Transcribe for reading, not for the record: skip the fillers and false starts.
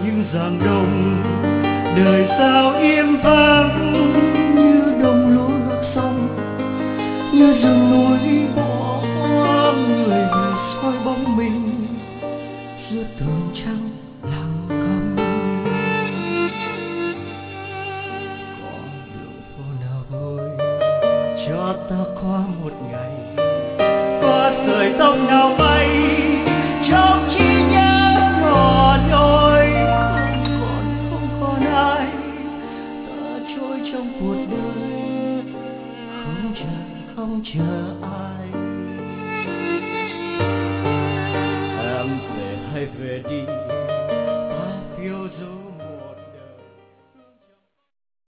những giảng đông, đời sao im vắng như đồng lúa ngược sông, như rừng núi bỏ hoang, người về soi bóng mình giữa tường trăng lặng câm. Có đường phố nào vui cho ta qua một ngày, có sợi tóc nào bay trong trí nhớ nhỏ nhoi, không còn ai, ta trôi trong cuộc đời không chờ ai. Em về hay về đi